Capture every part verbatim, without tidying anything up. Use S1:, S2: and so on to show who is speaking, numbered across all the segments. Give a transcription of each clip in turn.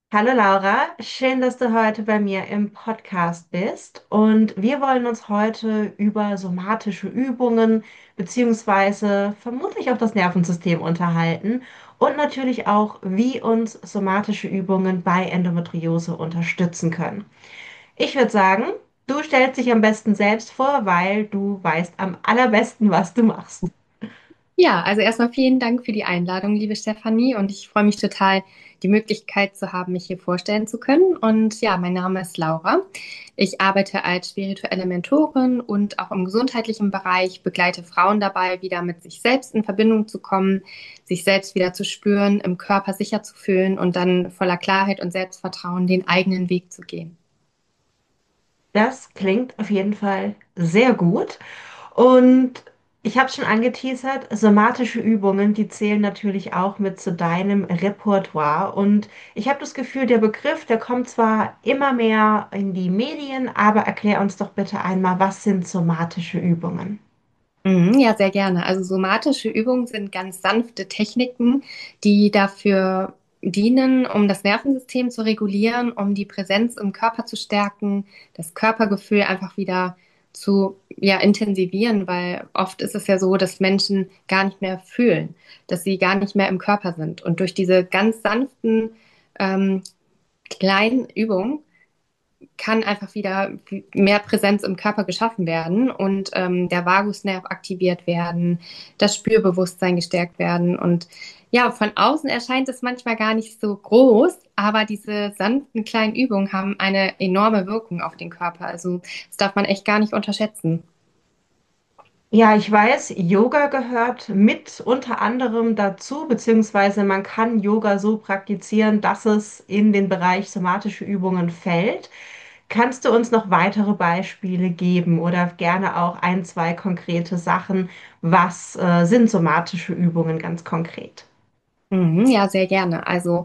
S1: Hallo Laura, schön, dass du heute bei mir im Podcast bist. Und wir wollen uns heute über somatische Übungen beziehungsweise vermutlich auch das Nervensystem unterhalten und natürlich auch, wie uns somatische Übungen bei Endometriose unterstützen können. Ich würde sagen, du stellst dich am besten selbst vor, weil du weißt am allerbesten, was du machst.
S2: Ja, also erstmal vielen Dank für die Einladung, liebe Stefanie. Und ich freue mich total, die Möglichkeit zu haben, mich hier vorstellen zu können. Und ja, mein Name ist Laura. Ich arbeite als spirituelle Mentorin und auch im gesundheitlichen Bereich, begleite Frauen dabei, wieder mit sich selbst in Verbindung zu kommen, sich selbst wieder zu spüren, im Körper sicher zu fühlen und dann voller Klarheit und Selbstvertrauen den eigenen Weg zu gehen.
S1: Das klingt auf jeden Fall sehr gut. Und ich habe schon angeteasert, somatische Übungen, die zählen natürlich auch mit zu deinem Repertoire. Und ich habe das Gefühl, der Begriff, der kommt zwar immer mehr in die Medien, aber erklär uns doch bitte einmal, was sind somatische Übungen?
S2: Mhm, ja, sehr gerne. Also somatische Übungen sind ganz sanfte Techniken, die dafür dienen, um das Nervensystem zu regulieren, um die Präsenz im Körper zu stärken, das Körpergefühl einfach wieder zu, ja, intensivieren, weil oft ist es ja so, dass Menschen gar nicht mehr fühlen, dass sie gar nicht mehr im Körper sind. Und durch diese ganz sanften, ähm, kleinen Übungen kann einfach wieder mehr Präsenz im Körper geschaffen werden und ähm, der Vagusnerv aktiviert werden, das Spürbewusstsein gestärkt werden. Und ja, von außen erscheint es manchmal gar nicht so groß, aber diese sanften kleinen Übungen haben eine enorme Wirkung auf den Körper. Also das darf man echt gar nicht unterschätzen.
S1: Ja, ich weiß, Yoga gehört mit unter anderem dazu, beziehungsweise man kann Yoga so praktizieren, dass es in den Bereich somatische Übungen fällt. Kannst du uns noch weitere Beispiele geben oder gerne auch ein, zwei konkrete Sachen? Was äh, sind somatische Übungen ganz konkret?
S2: Mhm, ja, sehr gerne. Also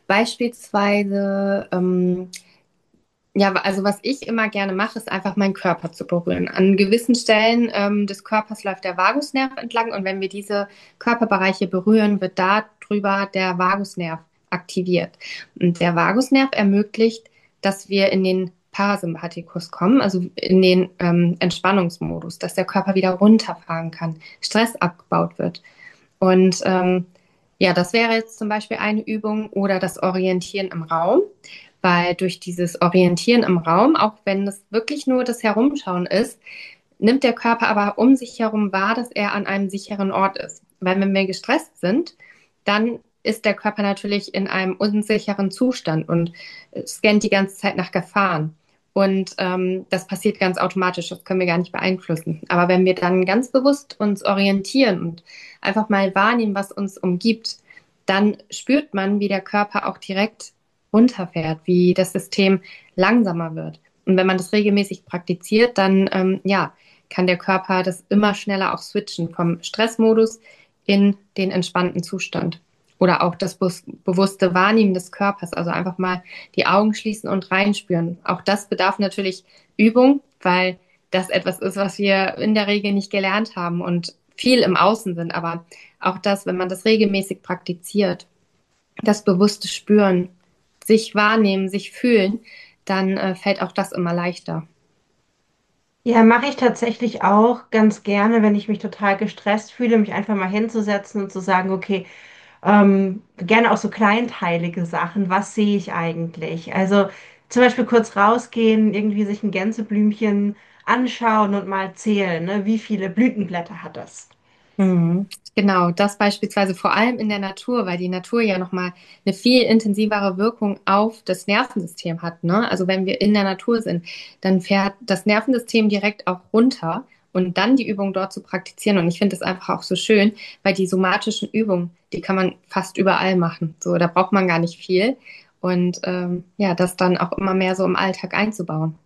S2: beispielsweise ähm, ja, also was ich immer gerne mache, ist einfach meinen Körper zu berühren. An gewissen Stellen ähm, des Körpers läuft der Vagusnerv entlang und wenn wir diese Körperbereiche berühren, wird darüber der Vagusnerv aktiviert. Und der Vagusnerv ermöglicht, dass wir in den Parasympathikus kommen, also in den ähm, Entspannungsmodus, dass der Körper wieder runterfahren kann, Stress abgebaut wird. Und ähm, ja, das wäre jetzt zum Beispiel eine Übung oder das Orientieren im Raum, weil durch dieses Orientieren im Raum, auch wenn es wirklich nur das Herumschauen ist, nimmt der Körper aber um sich herum wahr, dass er an einem sicheren Ort ist. Weil wenn wir gestresst sind, dann ist der Körper natürlich in einem unsicheren Zustand und scannt die ganze Zeit nach Gefahren. Und ähm, das passiert ganz automatisch, das können wir gar nicht beeinflussen. Aber wenn wir dann ganz bewusst uns orientieren und einfach mal wahrnehmen, was uns umgibt, dann spürt man, wie der Körper auch direkt runterfährt, wie das System langsamer wird. Und wenn man das regelmäßig praktiziert, dann ähm, ja, kann der Körper das immer schneller auch switchen vom Stressmodus in den entspannten Zustand. Oder auch das bewusste Wahrnehmen des Körpers, also einfach mal die Augen schließen und reinspüren. Auch das bedarf natürlich Übung, weil das etwas ist, was wir in der Regel nicht gelernt haben und viel im Außen sind. Aber auch das, wenn man das regelmäßig praktiziert, das bewusste Spüren, sich wahrnehmen, sich fühlen, dann äh, fällt auch das immer leichter.
S1: Ja, mache ich tatsächlich auch ganz gerne, wenn ich mich total gestresst fühle, mich einfach mal hinzusetzen und zu sagen, okay, ähm, gerne auch so kleinteilige Sachen. Was sehe ich eigentlich? Also zum Beispiel kurz rausgehen, irgendwie sich ein Gänseblümchen anschauen und mal zählen, ne? Wie viele Blütenblätter hat das?
S2: Mhm. Genau, das beispielsweise vor allem in der Natur, weil die Natur ja nochmal eine viel intensivere Wirkung auf das Nervensystem hat, ne? Also wenn wir in der Natur sind, dann fährt das Nervensystem direkt auch runter und dann die Übung dort zu praktizieren. Und ich finde das einfach auch so schön, weil die somatischen Übungen, die kann man fast überall machen. So, da braucht man gar nicht viel. Und ähm, ja, das dann auch immer mehr so im Alltag einzubauen.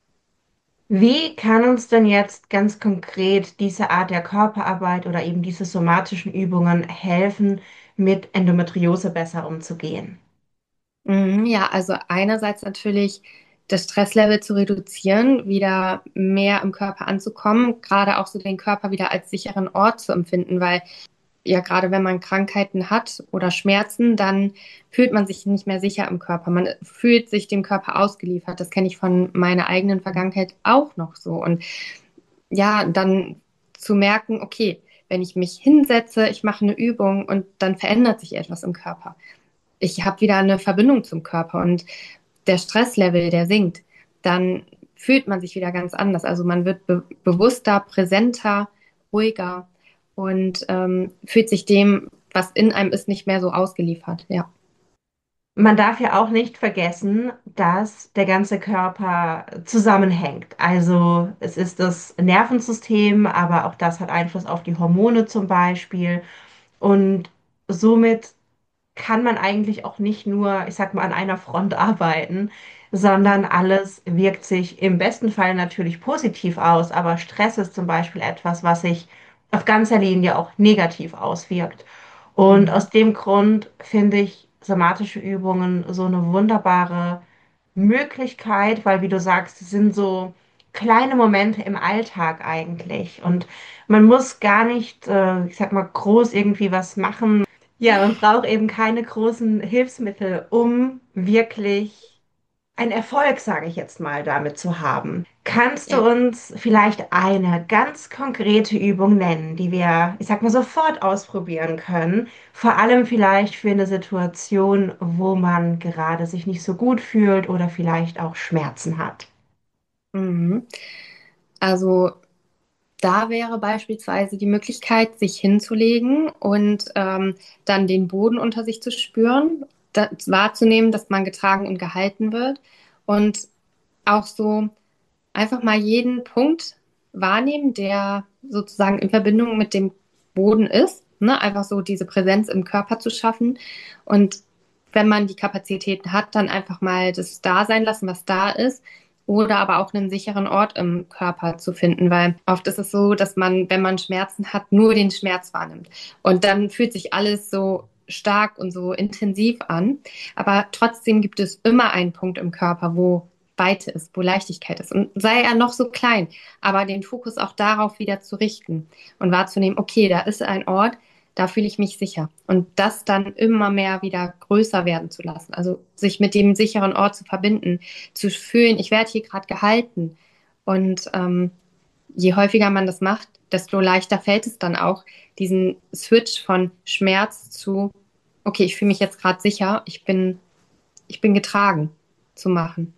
S1: Wie kann uns denn jetzt ganz konkret diese Art der Körperarbeit oder eben diese somatischen Übungen helfen, mit Endometriose besser umzugehen?
S2: Mhm, ja, also einerseits natürlich das Stresslevel zu reduzieren, wieder mehr im Körper anzukommen, gerade auch so den Körper wieder als sicheren Ort zu empfinden, weil ja, gerade wenn man Krankheiten hat oder Schmerzen, dann fühlt man sich nicht mehr sicher im Körper. Man fühlt sich dem Körper ausgeliefert. Das kenne ich von meiner eigenen Vergangenheit auch noch so. Und ja, dann zu merken, okay, wenn ich mich hinsetze, ich mache eine Übung und dann verändert sich etwas im Körper. Ich habe wieder eine Verbindung zum Körper und der Stresslevel, der sinkt, dann fühlt man sich wieder ganz anders. Also man wird be bewusster, präsenter, ruhiger und ähm, fühlt sich dem, was in einem ist, nicht mehr so ausgeliefert. Ja.
S1: Man darf ja auch nicht vergessen, dass der ganze Körper zusammenhängt. Also es ist das Nervensystem, aber auch das hat Einfluss auf die Hormone zum Beispiel. Und somit kann man eigentlich auch nicht nur, ich sag mal, an einer Front arbeiten, sondern alles wirkt sich im besten Fall natürlich positiv aus. Aber Stress ist zum Beispiel etwas, was sich auf ganzer Linie auch negativ auswirkt. Und
S2: Mhm.
S1: aus dem Grund finde ich somatische Übungen so eine wunderbare Möglichkeit, weil, wie du sagst, es sind so kleine Momente im Alltag eigentlich. Und man muss gar nicht, äh, ich sag mal, groß irgendwie was machen. Ja, man braucht eben keine großen Hilfsmittel, um wirklich einen Erfolg, sage ich jetzt mal, damit zu haben. Kannst du
S2: Ja.
S1: uns vielleicht eine ganz konkrete Übung nennen, die wir, ich sag mal, sofort ausprobieren können? Vor allem vielleicht für eine Situation, wo man gerade sich nicht so gut fühlt oder vielleicht auch Schmerzen hat.
S2: Mhm. Also da wäre beispielsweise die Möglichkeit, sich hinzulegen und ähm, dann den Boden unter sich zu spüren, da, wahrzunehmen, dass man getragen und gehalten wird und auch so einfach mal jeden Punkt wahrnehmen, der sozusagen in Verbindung mit dem Boden ist. Ne? Einfach so diese Präsenz im Körper zu schaffen. Und wenn man die Kapazitäten hat, dann einfach mal das da sein lassen, was da ist. Oder aber auch einen sicheren Ort im Körper zu finden, weil oft ist es so, dass man, wenn man Schmerzen hat, nur den Schmerz wahrnimmt. Und dann fühlt sich alles so stark und so intensiv an. Aber trotzdem gibt es immer einen Punkt im Körper, wo Weite ist, wo Leichtigkeit ist. Und sei er noch so klein, aber den Fokus auch darauf wieder zu richten und wahrzunehmen, okay, da ist ein Ort, da fühle ich mich sicher. Und das dann immer mehr wieder größer werden zu lassen. Also sich mit dem sicheren Ort zu verbinden, zu fühlen, ich werde hier gerade gehalten. Und ähm, je häufiger man das macht, desto leichter fällt es dann auch, diesen Switch von Schmerz zu, okay, ich fühle mich jetzt gerade sicher, ich bin, ich bin getragen zu machen.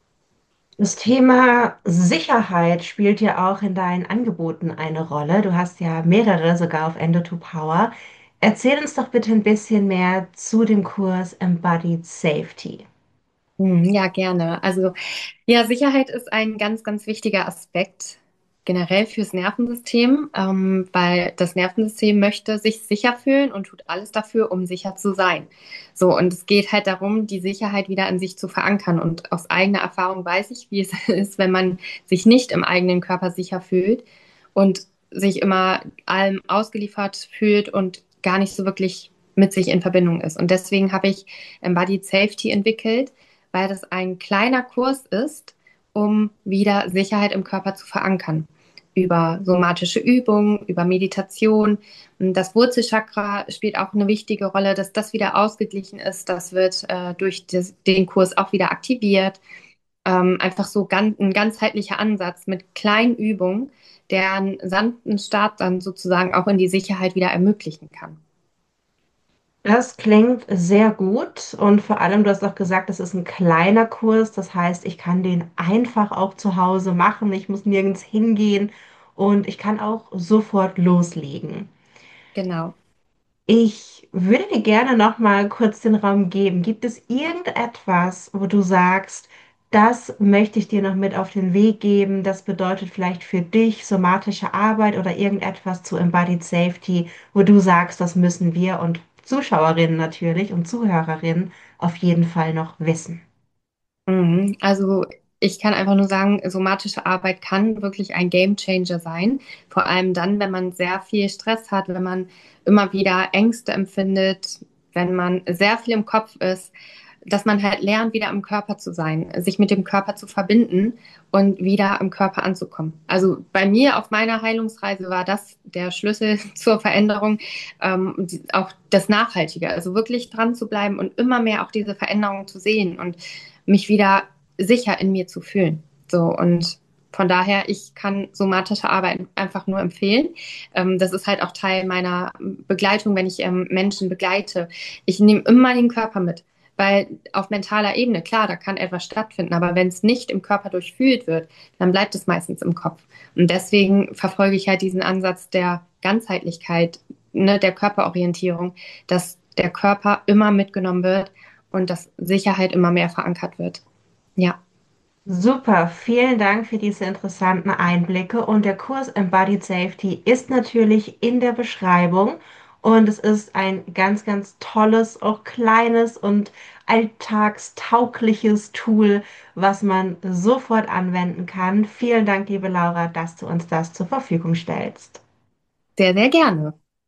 S1: Das Thema Sicherheit spielt ja auch in deinen Angeboten eine Rolle. Du hast ja mehrere sogar auf Endo to Power. Erzähl uns doch bitte ein bisschen mehr zu dem Kurs Embodied Safety.
S2: Hm, ja, gerne. Also ja, Sicherheit ist ein ganz, ganz wichtiger Aspekt generell fürs Nervensystem, ähm, weil das Nervensystem möchte sich sicher fühlen und tut alles dafür, um sicher zu sein. So, und es geht halt darum, die Sicherheit wieder in sich zu verankern. Und aus eigener Erfahrung weiß ich, wie es ist, wenn man sich nicht im eigenen Körper sicher fühlt und sich immer allem ausgeliefert fühlt und gar nicht so wirklich mit sich in Verbindung ist. Und deswegen habe ich Embodied Safety entwickelt, weil das ein kleiner Kurs ist, um wieder Sicherheit im Körper zu verankern. Über somatische Übungen, über Meditation. Das Wurzelchakra spielt auch eine wichtige Rolle, dass das wieder ausgeglichen ist. Das wird äh, durch das, den Kurs auch wieder aktiviert. Ähm, einfach so ganz, ein ganzheitlicher Ansatz mit kleinen Übungen, der einen sanften Start dann sozusagen auch in die Sicherheit wieder ermöglichen kann.
S1: Das klingt sehr gut und vor allem, du hast auch gesagt, das ist ein kleiner Kurs. Das heißt, ich kann den einfach auch zu Hause machen. Ich muss nirgends hingehen und ich kann auch sofort loslegen.
S2: Genau.
S1: Ich würde dir gerne noch mal kurz den Raum geben. Gibt es irgendetwas, wo du sagst, das möchte ich dir noch mit auf den Weg geben? Das bedeutet vielleicht für dich somatische Arbeit oder irgendetwas zu Embodied Safety, wo du sagst, das müssen wir und Zuschauerinnen natürlich und Zuhörerinnen auf jeden Fall noch wissen.
S2: Mhm. Also ich kann einfach nur sagen, somatische Arbeit kann wirklich ein Gamechanger sein. Vor allem dann, wenn man sehr viel Stress hat, wenn man immer wieder Ängste empfindet, wenn man sehr viel im Kopf ist. dass man halt lernt, wieder im Körper zu sein, sich mit dem Körper zu verbinden und wieder im Körper anzukommen. Also bei mir auf meiner Heilungsreise war das der Schlüssel zur Veränderung, ähm, die- auch das Nachhaltige, also wirklich dran zu bleiben und immer mehr auch diese Veränderungen zu sehen und mich wieder sicher in mir zu fühlen. So und von daher, ich kann somatische Arbeit einfach nur empfehlen. Ähm, das ist halt auch Teil meiner Begleitung, wenn ich ähm, Menschen begleite. Ich nehme immer den Körper mit. Weil auf mentaler Ebene, klar, da kann etwas stattfinden, aber wenn es nicht im Körper durchfühlt wird, dann bleibt es meistens im Kopf. Und deswegen verfolge ich halt diesen Ansatz der Ganzheitlichkeit, ne, der Körperorientierung, dass der Körper immer mitgenommen wird und dass Sicherheit immer mehr verankert wird. Ja,
S1: Super, vielen Dank für diese interessanten Einblicke. Und der Kurs Embodied Safety ist natürlich in der Beschreibung. Und es ist ein ganz, ganz tolles, auch kleines und alltagstaugliches Tool, was man sofort anwenden kann. Vielen Dank, liebe Laura, dass du uns das zur Verfügung stellst.
S2: sehr, sehr gerne.